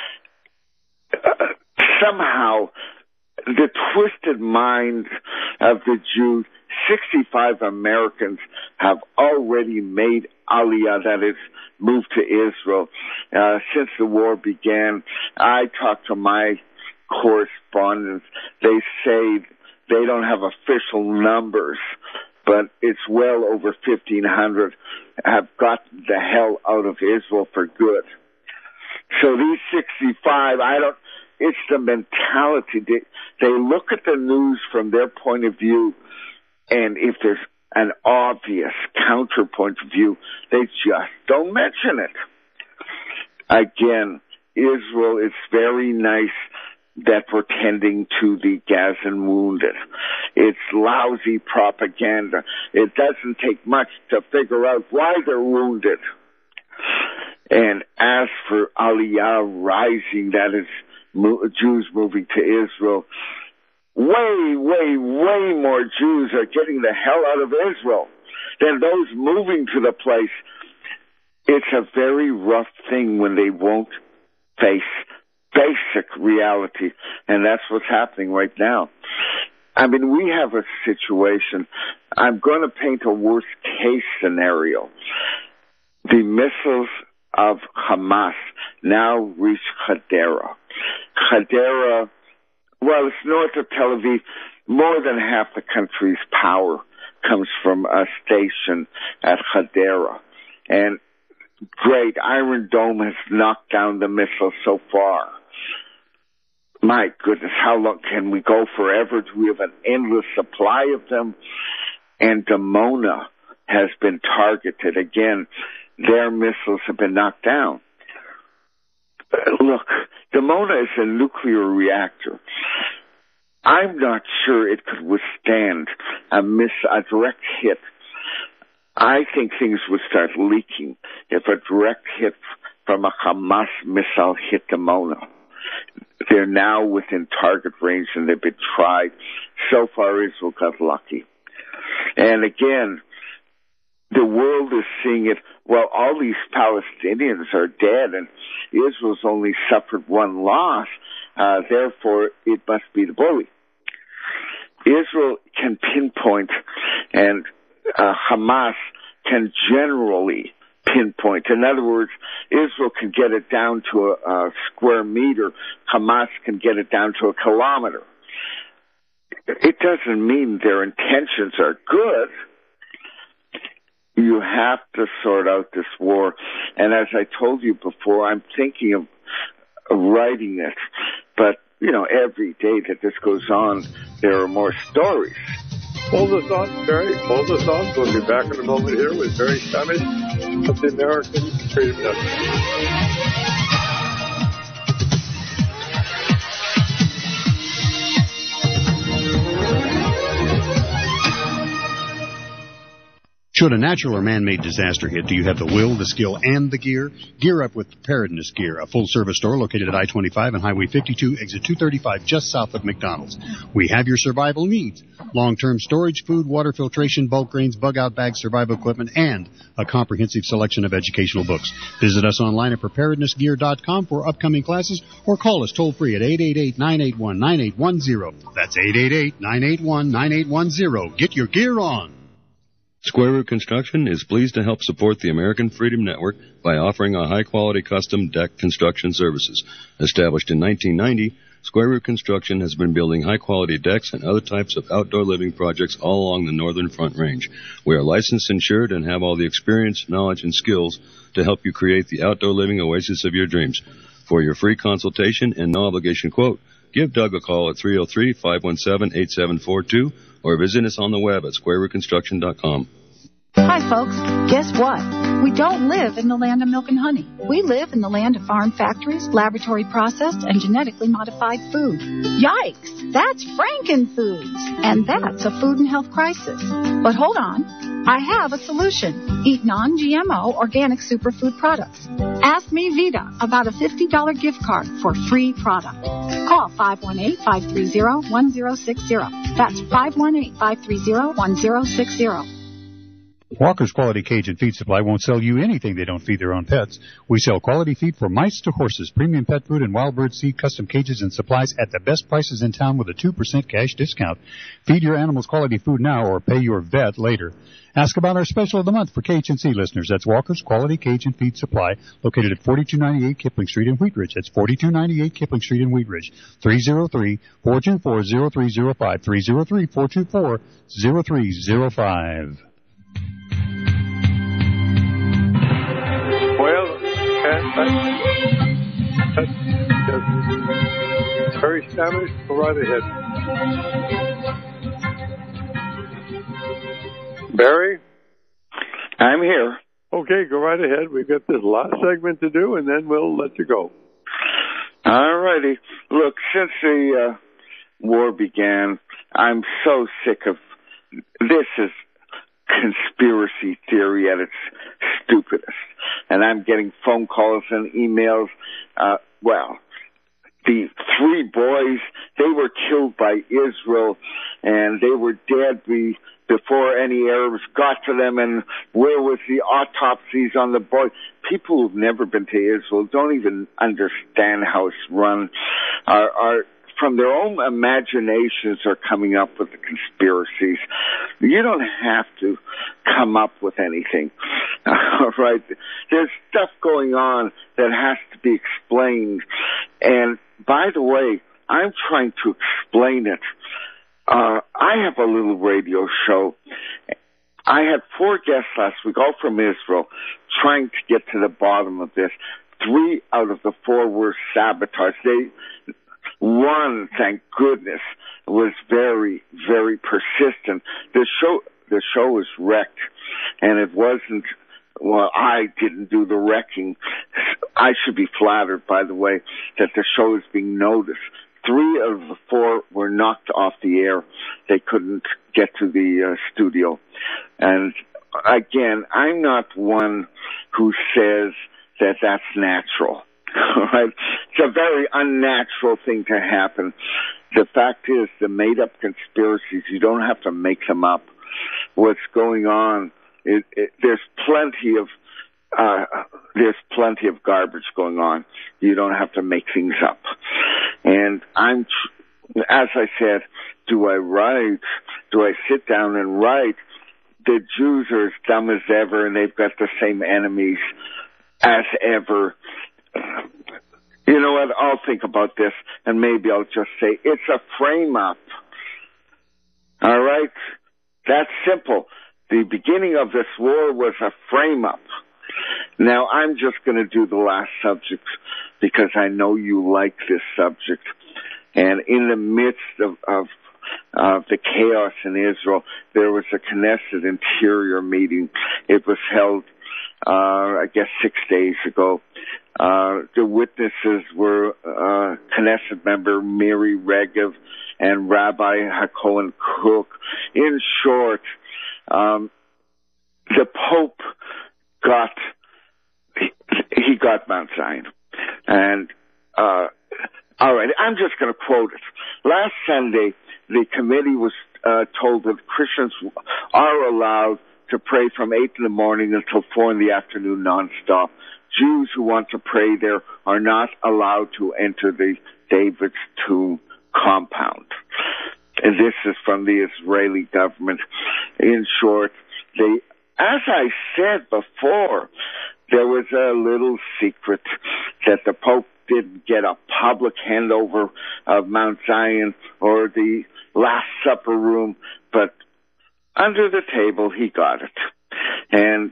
[SPEAKER 6] Uh, somehow, the twisted mind of the Jews, sixty-five Americans have already made Aliyah, that is, moved to Israel. Uh, since the war began, I talked to my correspondents. They say they don't have official numbers, but it's well over fifteen hundred have gotten the hell out of Israel for good. So these sixty-five, I don't, it's the mentality. They, they look at the news from their point of view, and if there's an obvious counterpoint of view, they just don't mention it. Again, Israel is very nice that we're tending to the Gazan wounded. It's lousy propaganda. It doesn't take much to figure out why they're wounded. And as for Aliyah rising, that is Jews moving to Israel, way, way, way more Jews are getting the hell out of Israel than those moving to the place. It's a very rough thing when they won't face basic reality, and that's what's happening right now. I mean, we have a situation. I'm going to paint a worst-case scenario. The missiles of Hamas now reach Hadera. Hadera, well, it's north of Tel Aviv. More than half the country's power comes from a station at Hadera. And great, Iron Dome has knocked down the missiles so far. My goodness, how long can we go forever? Do we have an endless supply of them? And Dimona has been targeted. Again, their missiles have been knocked down. Look, Dimona is a nuclear reactor. I'm not sure it could withstand a, miss, a direct hit. I think things would start leaking if a direct hit from a Hamas missile hit Dimona. They're now within target range and they've been tried. So far, Israel got lucky. And again, the world is seeing it. Well, all these Palestinians are dead and Israel's only suffered one loss. Uh, therefore, it must be the bully. Israel can pinpoint, and uh, Hamas can generally pinpoint. In other words, Israel can get it down to a, a square meter. Hamas can get it down to a kilometer. It doesn't mean their intentions are good. You have to sort out this war. And as I told you before, I'm thinking of, of writing it. But, you know, every day that this goes on, there are more stories.
[SPEAKER 3] Hold us on, Barry. Hold us on. We'll be back in a moment here with Barry Savage of the American Freedom Network.
[SPEAKER 1] Should a natural or man-made disaster hit, do you have the will, the skill, and the gear? Gear up with Preparedness Gear, a full-service store located at I twenty-five and Highway fifty-two, exit two thirty-five, just south of McDonald's. We have your survival needs. Long-term storage, food, water filtration, bulk grains, bug-out bags, survival equipment, and a comprehensive selection of educational books. Visit us online at preparedness gear dot com for upcoming classes or call us toll-free at eight eight eight, nine eight one, nine eight one zero. That's eight eight eight, nine eight one, nine eight one zero. Get your gear on.
[SPEAKER 20] Square Root Construction is pleased to help support the American Freedom Network by offering a high-quality custom deck construction services. Established in nineteen ninety, Square Root Construction has been building high-quality decks and other types of outdoor living projects all along the Northern Front Range. We are licensed, insured, and have all the experience, knowledge, and skills to help you create the outdoor living oasis of your dreams. For your free consultation and no-obligation quote, give Doug a call at three oh three, five one seven, eight seven four two or visit us on the web at square root construction dot com.
[SPEAKER 21] Hi, folks. Guess what? We don't live in the land of milk and honey. We live in the land of farm factories, laboratory processed, and genetically modified food. Yikes! That's Frankenfoods! And that's a food and health crisis. But hold on. I have a solution. Eat non-G M O organic superfood products. Ask me, Vita, about a fifty dollars gift card for free product. Call five one eight, five three zero, one zero six zero. That's five one eight, five three zero, one zero six zero.
[SPEAKER 1] Walker's Quality Cage and Feed Supply won't sell you anything they don't feed their own pets. We sell quality feed for mice to horses, premium pet food, and wild bird seed, custom cages and supplies at the best prices in town with a two percent cash discount. Feed your animals quality food now or pay your vet later. Ask about our special of the month for K H N C listeners. That's Walker's Quality Cage and Feed Supply, located at forty-two ninety-eight Kipling Street in Wheat Ridge. That's forty-two ninety-eight Kipling Street in Wheat Ridge. three oh three, four two four, oh three oh five. three oh three, four two four, oh three oh five.
[SPEAKER 3] Well, that's, that's, that's Barry Stamish, go right ahead. Barry?
[SPEAKER 6] I'm here.
[SPEAKER 3] Okay, go right ahead. We've got this last segment to do, and then we'll let you go.
[SPEAKER 6] All righty. Look, since the uh, war began, I'm so sick of this is conspiracy theory at its stupidest. And I'm getting phone calls and emails. Uh, well, the three boys, they were killed by Israel, and they were dead be, before any Arabs got to them, and where was the autopsies on the boys? People who've never been to Israel don't even understand how it's run, are, are from their own imaginations are coming up with the conspiracies. You don't have to come up with anything. All right. There's stuff going on that has to be explained. And by the way, I'm trying to explain it. Uh, I have a little radio show. I had four guests last week, all from Israel, trying to get to the bottom of this. Three out of the four were sabotaged. They, One, thank goodness, was very, very persistent. The show, the show was wrecked, and it wasn't, well, I didn't do the wrecking. I should be flattered, by the way, that the show is being noticed. Three of the four were knocked off the air. They couldn't get to the uh, studio. And again, I'm not one who says that that's natural. Right? It's a very unnatural thing to happen. The fact is, the made-up conspiracies, you don't have to make them up. What's going on, it, it, there's plenty of uh, there's plenty of garbage going on. You don't have to make things up. And I'm, as I said, do I write? Do I sit down and write? The Jews are as dumb as ever, and they've got the same enemies as ever. You know what? I'll think about this, and maybe I'll just say it's a frame-up. All right? That's simple. The beginning of this war was a frame-up. Now, I'm just going to do the last subject because I know you like this subject. And in the midst of, of uh, the chaos in Israel, there was a Knesset Interior meeting. It was held, uh, I guess, six days ago. Uh, the witnesses were uh, Knesset member Miri Regev and Rabbi HaKohen Cook. In short, um, the Pope got he, he got Mount Zion, and uh, all right, I'm just going to quote it. Last Sunday, the committee was uh, told that Christians are allowed to pray from eight in the morning until four in the afternoon nonstop. Jews who want to pray there are not allowed to enter the David's Tomb compound. And this is from the Israeli government. In short, they, as I said before, there was a little secret that the Pope didn't get a public handover of Mount Zion or the Last Supper room, but under the table he got it. And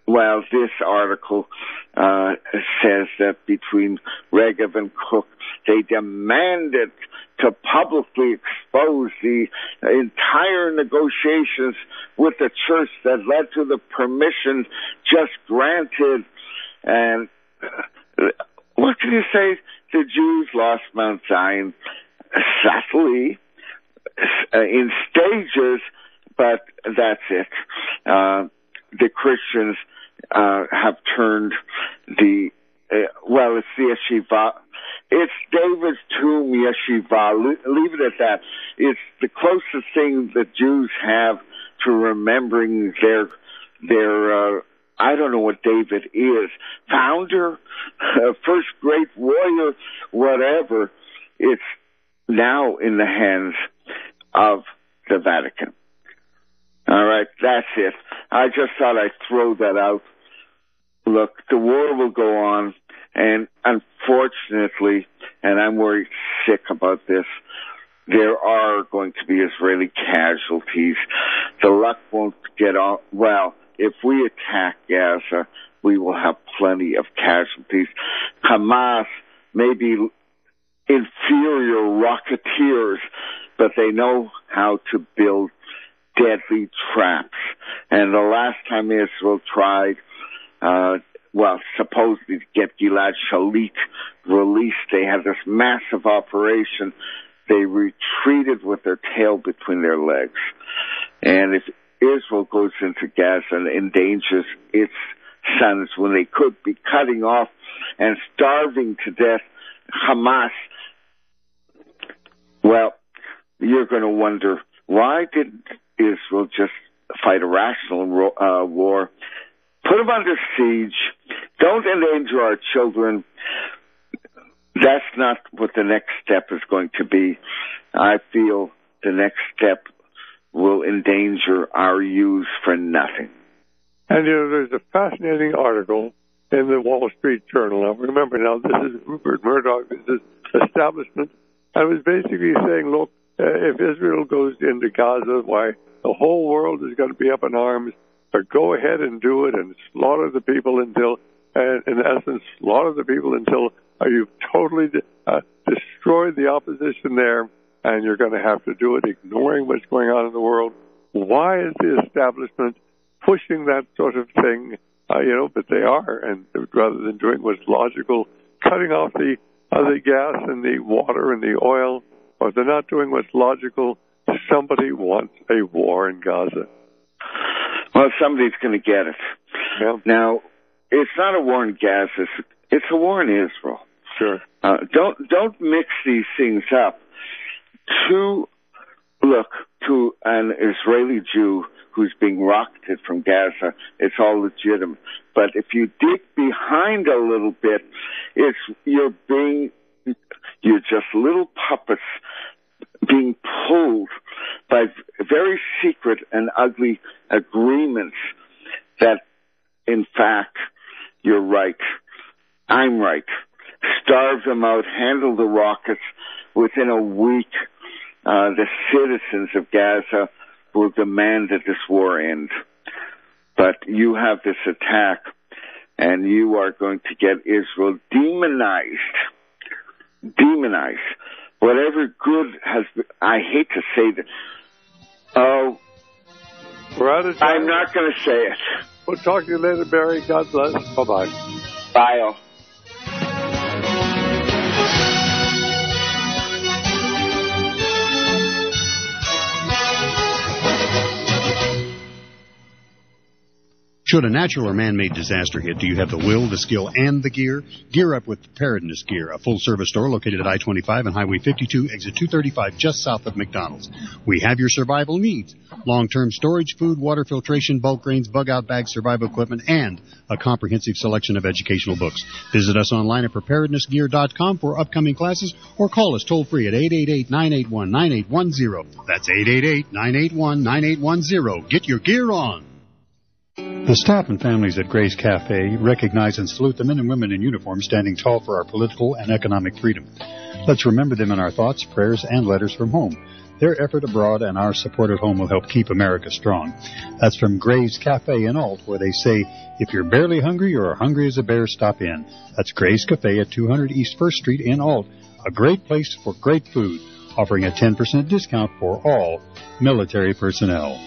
[SPEAKER 6] well, this article uh, says that between Regev and Cook, they demanded to publicly expose the entire negotiations with the church that led to the permission just granted. And what can you say? The Jews lost Mount Zion subtly, uh, in stages, but that's it. Uh, the Christians uh, have turned the, uh, well, it's the yeshiva. It's David's tomb yeshiva. Leave it at that. It's the closest thing that Jews have to remembering their, their, uh, I don't know what David is. Founder, uh, first great warrior, whatever. It's now in the hands of the Vatican. All right, that's it. I just thought I'd throw that out. Look, the war will go on, and unfortunately, and I'm worried sick about this, there are going to be Israeli casualties. The luck won't get on. Well, if we attack Gaza, we will have plenty of casualties. Hamas may be inferior rocketeers, but they know how to build deadly traps. And the last time Israel tried, uh, well, supposedly to get Gilad Shalit released, they had this massive operation. They retreated with their tail between their legs. And if Israel goes into Gaza and endangers its sons when they could be cutting off and starving to death Hamas, well, you're going to wonder, why didn't Israel just fight a rational uh, war? Put them under siege. Don't endanger our children. That's not what the next step is going to be. I feel the next step will endanger our youth for nothing.
[SPEAKER 3] And, you know, there's a fascinating article in the Wall Street Journal. Now, remember, now, this is Rupert Murdoch, this is establishment. I was basically saying, look, uh, if Israel goes into Gaza, why, the whole world is going to be up in arms. But go ahead and do it and slaughter the people until, uh, in essence, slaughter the people until uh, you've totally uh, destroyed the opposition there, and you're going to have to do it ignoring what's going on in the world. Why is the establishment pushing that sort of thing? Uh, you know, but they are, and rather than doing what's logical, cutting off the uh, the gas and the water and the oil, or they're not doing what's logical. Somebody wants a war in Gaza.
[SPEAKER 6] Well, somebody's going to get it.
[SPEAKER 3] Yeah.
[SPEAKER 6] Now, it's not a war in Gaza. It's, it's a war in Israel.
[SPEAKER 3] Sure.
[SPEAKER 6] Uh, don't don't mix these things up. To look to an Israeli Jew who's being rocketed from Gaza, it's all legitimate. But if you dig behind a little bit, it's you're being you're just little puppets being pulled by very secret and ugly agreements that, in fact, you're right. I'm right. Starve them out, handle the rockets. Within a week, uh, the citizens of Gaza will demand that this war end. But you have this attack, and you are going to get Israel demonized. Demonized. Whatever good has been, I hate to say that. Oh,
[SPEAKER 3] we're out of time.
[SPEAKER 6] I'm not going to say it.
[SPEAKER 3] We'll talk to you later, Barry. God bless. Bye-bye.
[SPEAKER 6] Bye, all.
[SPEAKER 1] Should a natural or man-made disaster hit, do you have the will, the skill, and the gear? Gear up with Preparedness Gear, a full-service store located at I twenty-five and Highway fifty-two, exit two thirty-five, just south of McDonald's. We have your survival needs. Long-term storage, food, water filtration, bulk grains, bug-out bags, survival equipment, and a comprehensive selection of educational books. Visit us online at preparedness gear dot com for upcoming classes, or call us toll-free at eight eight eight, nine eight one, nine eight one zero. That's eight eight eight, nine eight one, nine eight one zero. Get your gear on. The staff and families at Gray's Cafe recognize and salute the men and women in uniform standing tall for our political and economic freedom. Let's remember them in our thoughts, prayers, and letters from home. Their effort abroad and our support at home will help keep America strong. That's from Gray's Cafe in Alt, where they say, if you're barely hungry or hungry as a bear, stop in. That's Gray's Cafe at two hundred East First Street in Alt, a great place for great food, offering a ten percent discount for all military personnel.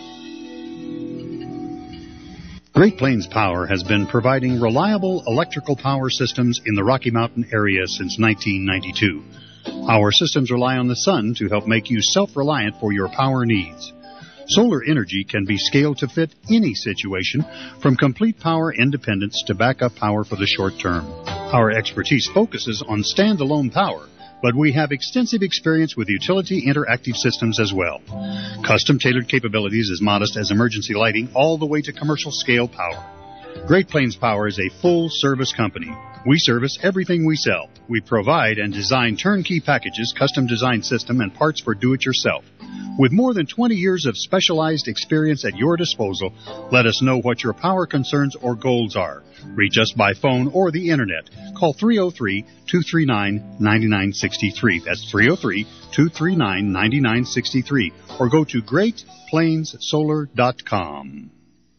[SPEAKER 1] Great Plains Power has been providing reliable electrical power systems in the Rocky Mountain area since nineteen ninety-two. Our systems rely on the sun to help make you self-reliant for your power needs. Solar energy can be scaled to fit any situation, from complete power independence to backup power for the short term. Our expertise focuses on standalone power, but we have extensive experience with utility interactive systems as well. Custom-tailored capabilities as modest as emergency lighting all the way to commercial-scale power. Great Plains Power is a full-service company. We service everything we sell. We provide and design turnkey packages, custom-designed system, and parts for do-it-yourself. With more than twenty years of specialized experience at your disposal, let us know what your power concerns or goals are. Reach us by phone or the Internet. Call three oh three, two three nine, nine nine six three. That's three oh three, two three nine, nine nine six three. Or go to great plains solar dot com.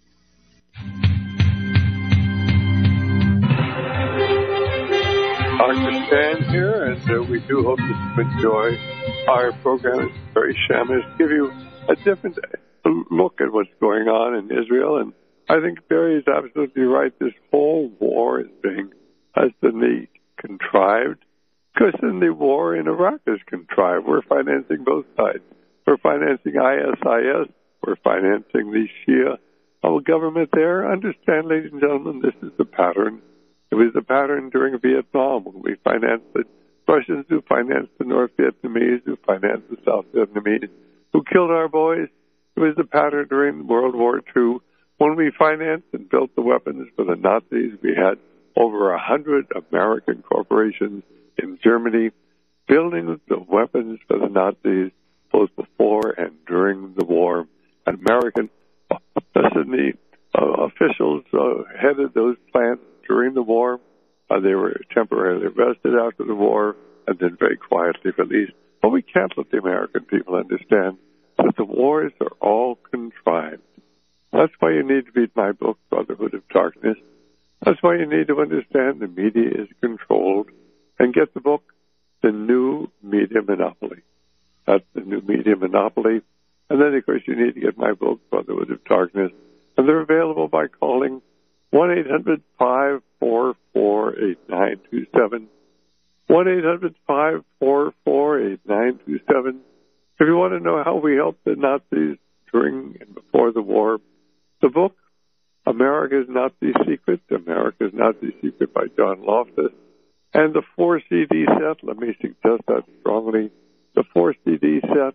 [SPEAKER 3] Doctor Stan here, and uh, we do hope that you enjoy our program. It's very shameless to give you a different look at what's going on in Israel. And I think Barry is absolutely right. This whole war is being has been contrived because then the war in Iraq is contrived. We're financing both sides. We're financing I S I S. We're financing the Shia our government there. Understand, ladies and gentlemen, this is the pattern. It was the pattern during Vietnam when we financed the Russians who financed the North Vietnamese, who financed the South Vietnamese, who killed our boys. It was the pattern during World War Two when we financed and built the weapons for the Nazis. We had over a hundred American corporations in Germany building the weapons for the Nazis both before and during the war. And American listen, the uh, officials uh, headed those plants during the war. Uh, they were temporarily arrested after the war and then very quietly released. But we can't let the American people understand that the wars are all contrived. That's why you need to read my book, Brotherhood of Darkness. That's why you need to understand the media is controlled and get the book, The New Media Monopoly. That's The New Media Monopoly. And then, of course, you need to get my book, Brotherhood of Darkness. And they're available by calling one eight hundred, five four four, eight nine two seven. one eight hundred, five four four, eight nine two seven. If you want to know how we helped the Nazis during and before the war, the book, America's Nazi Secret, America's Nazi Secret by John Loftus, and the four C D set, let me suggest that strongly, the four C D set,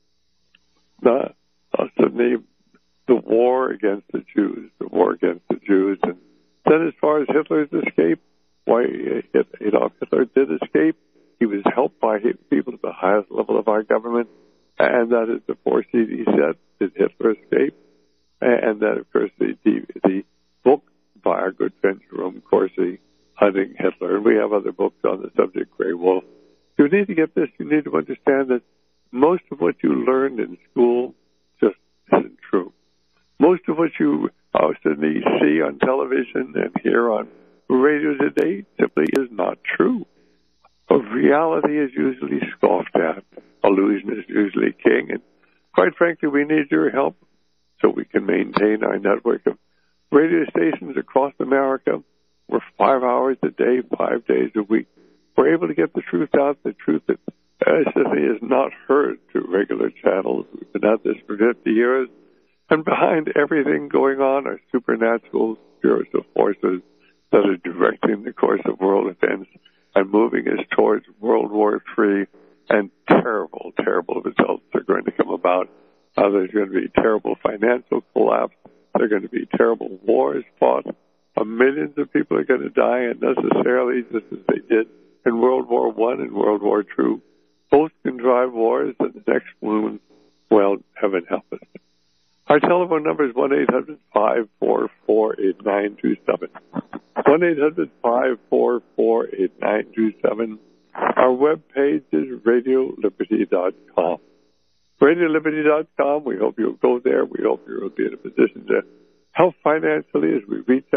[SPEAKER 3] the, uh, the, the war against the Jews, the war against the Jews. And then as far as Hitler's escape, why Adolf Hitler did escape, he was helped by people at the highest level of our government, and that is the four C D set, Did Hitler Escape? And then, of course, the, the, the book by our good friend Jerome Corsi, Hunting Hitler. And we have other books on the subject, Grey Wolf. You need to get this. You need to understand that most of what you learned in school just isn't true. Most of what you constantly see on television and hear on radio today simply is not true. But reality is usually scoffed at. Illusion is usually king. And quite frankly, we need your help so we can maintain our network of radio stations across America. We're five hours a day, five days a week. We're able to get the truth out, the truth that simply is not heard through regular channels. We've been at this for fifty years. And behind everything going on are supernatural, spiritual forces that are directing the course of world events and moving us towards World War Three. And terrible, terrible results are going to come about. Uh, there's going to be terrible financial collapse. There are going to be terrible wars fought. Uh, millions of people are going to die unnecessarily, just as they did in World War One and World War Two. Both can drive wars, and the next one, well, heaven help us. Our telephone number is one eight hundred, five four four, eight nine two seven. one eight hundred, five four four, eight nine two seven. Our web page is radio liberty dot com. radio liberty dot com. We hope you'll go there. We hope you'll be in a position to help financially as we reach